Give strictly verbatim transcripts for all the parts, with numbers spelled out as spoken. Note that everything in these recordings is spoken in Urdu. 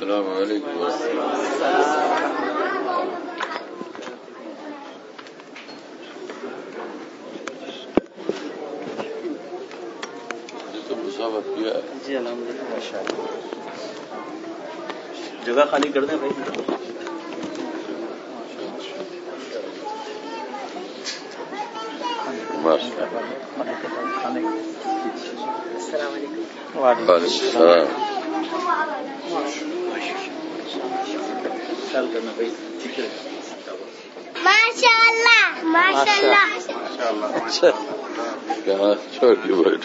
السلام علیکم. مسافت کیا جی الحمد للہ ماشاء اللہ. جگہ خالی کر دیں بھائی. السلام علیکم. وعلیکم السلام. خیال کرنا بھائی. ماشاء اللہ ماشاء اللہ. اچھا کہاں چھوٹی بیٹھ.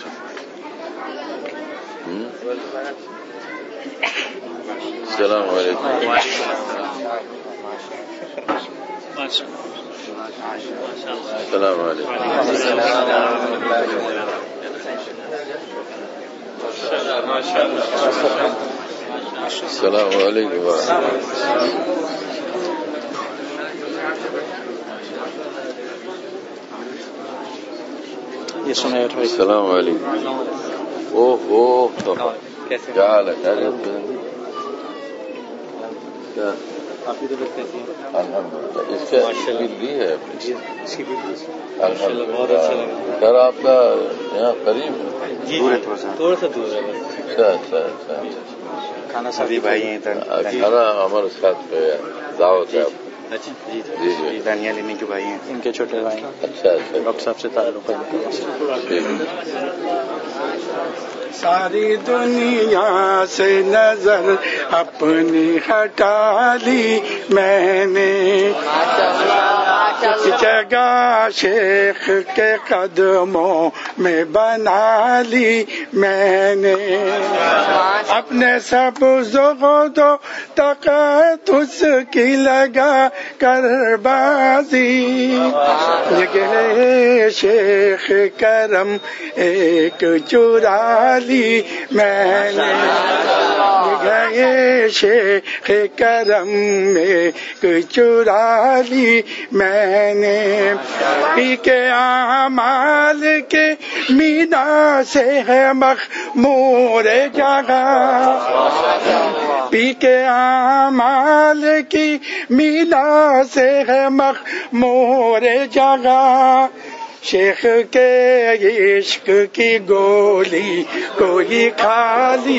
السلام علیکم. السلام علیکم. السلام علیکم. یہ سنیں. السلام علیکم. او ہو کیا حال ہے؟ کیا آپ کی طبیعت کیسی ہے؟ الحمد للہ. اس کا شبیر بھی ہے اپنی. اس کی بھی الحمد للہ. بہت اچھا لگا. سر آپ کا یہاں قریب ہے؟ جی تھوڑا سا دور ہے. اچھا اچھا اچھا. کھانا سبھی بھائی ہیں. کھانا ہمارے ساتھ پہ دعوت ہے. اچھا جی جی جی. دانیہ لینے کے بھائی ہیں. ان کے چھوٹے بھائی. اچھا اچھا. ڈاکٹر صاحب سے تعلق ہے. ساری دنیا سے نظر اپنی ہٹا لی میں نے، جگہ شیخ کے قدموں میں بنا لی میں نے، اپنے سب زغد و تقدس کی لگا کر بازی، نگہ شیخ کرم ایک چرا لی میں نے، نگہ شیخ کرم ایک چرا لی میں نے، پی کے اعمال کے مینا سے ہے مخمور جگہ، پی کے اعمال کی مینا سے ہے مخمور جگہ، شیخ کے عشق کی گولی کوئی کھا لی،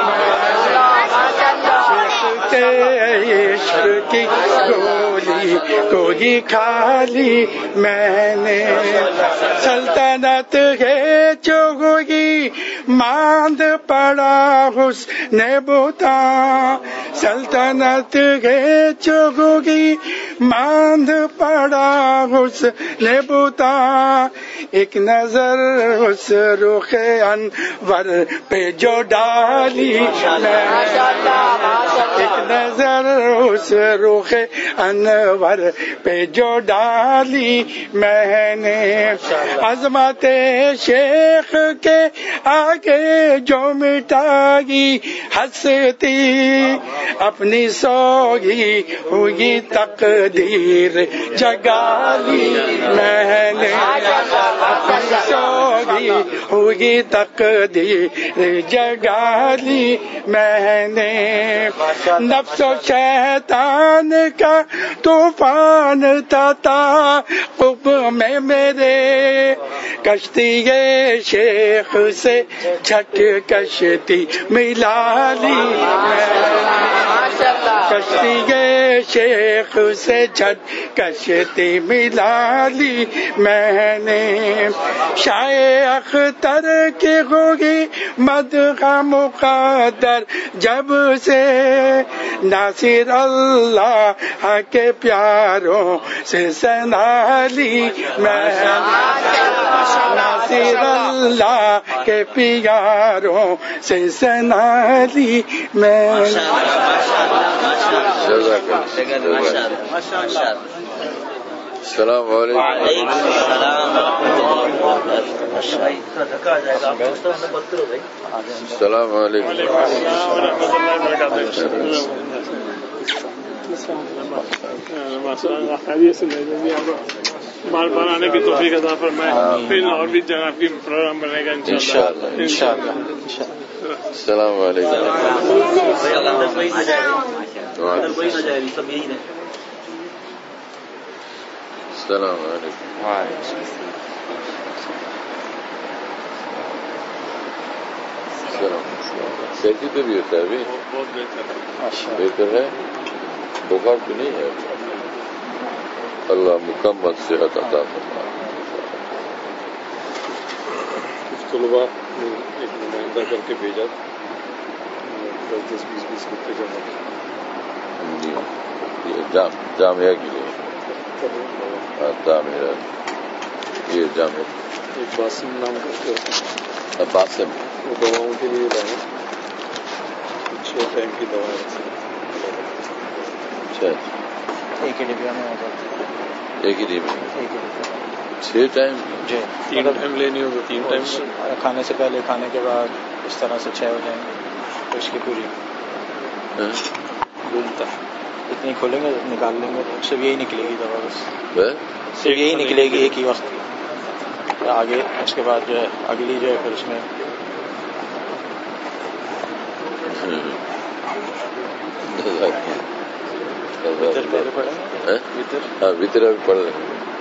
شیخ کے عشق کی گولی کوئی کھا لی میں نے، سلطنت ہے چوگی ماند پڑا حسن بتا، سلطنت ہے چوگی ماند پڑا حسن بتا، ایک نظر اس رخ انور پہ جو ڈالی میں، ایک نظر اس رخ انور پہ جو ڈالی میں نے، عظمت شیخ کے آگے جو مٹائی ہستی، اپنی سوئی ہوئی تقدیر جگا لی میں نے، اپنی سوئی ہوئی تقدیر جگا لی میں نے، نفس و شیطان کا طوفان تھا تعاقب میں میرے، کشتی شیخ سے چھٹ کشتی ملا لی میں، کشتی شیخ سے چھٹ کشتی ملا لی میں نے، شاہ اختر کی ہوگی مدح مقدر جب سے، ناصر اللہ کے پیاروں سے سنا لی میں، ناصر اللہ کے پیاروں سے سنا لی میں. السلام علیکم. السلام علیکم. بار بار آنے کی توفیق عطا فرمائے. پھر اور بھی جگہ کی پروگرام بنے گا انشاءاللہ. انشاءاللہ انشاءاللہ. السلام علیکم. السلام علیکم. سیٹی پہ بھی ہوتا ہے ابھی؟ بہت بہتر بہتر ہے. بخار تو نہیں ہے؟ اللہ مکمل صحت عطا فرمائے. کچھ طلباء نے ایک نمائندہ کر کے بھیجا دس دس بیس بیس کتے جمع یہ جام جامعہ کے لیے جامعہ یہ جامعہ ایک باسم نام کرتے باسم وہ دواؤں کے لیے لائے چھ ٹائم کی دوائیں. اچھا ایک ہی ڈبیا میں ہوتا ایک ہی دن میں ایک ہی ڈبیا چھ ٹائم جی تین ٹائم لینی ہوگی تین ٹائم کھانے سے پہلے کھانے کے بعد اس طرح سے چھ ہو جائیں گے تو اس کی پوری گھومتا اتنی کھولیں گے نکال لیں گے تو صرف یہی نکلے گی دوا بس بس صرف یہی نکلے گی ایک ہی وقت. آگے اس کے بعد جو ہے اگلی جو ہے پھر اس میں ہاں وطر ابھی پڑھ رہے ہیں.